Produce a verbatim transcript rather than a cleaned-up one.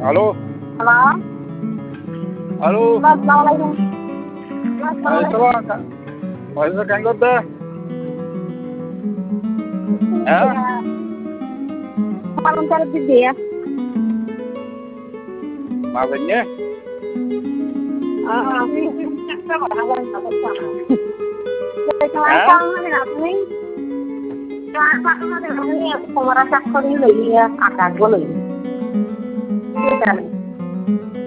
Halo. Halo. Halo. Assalamualaikum. Waalaikumsalam, Kak. Waalaikumsalam, Kang Gota. Ya. Kalau mencari bibit ya. Maafinnya. Ah, ini cakap orang tak sama. Jadi kalau ini nak ni, kalau apa tu ni aku merasa kau ni lagi ya, akan boleh. Kita